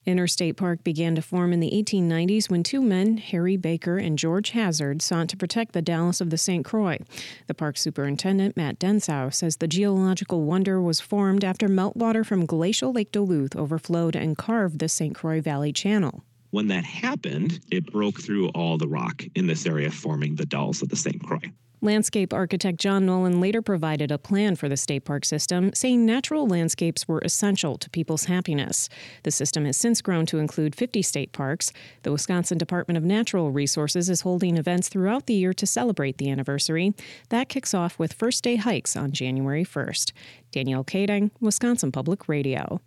Interstate Park began to form in the 1890s when two men, Harry Baker and George Hazard, sought to protect the Dalles of the St. Croix. The park superintendent, Matt Densau, says the geological wonder was formed after meltwater from glacial Lake Duluth overflowed and carved the St. Croix Valley Channel. When that happened, it broke through all the rock in this area, forming the Dalles of the St. Croix. Landscape architect John Nolan later provided a plan for the state park system, saying natural landscapes were essential to people's happiness. The system has since grown to include 50 state parks. The Wisconsin Department of Natural Resources is holding events throughout the year to celebrate the anniversary. That kicks off with First Day Hikes on January 1st. Danielle Kading, Wisconsin Public Radio.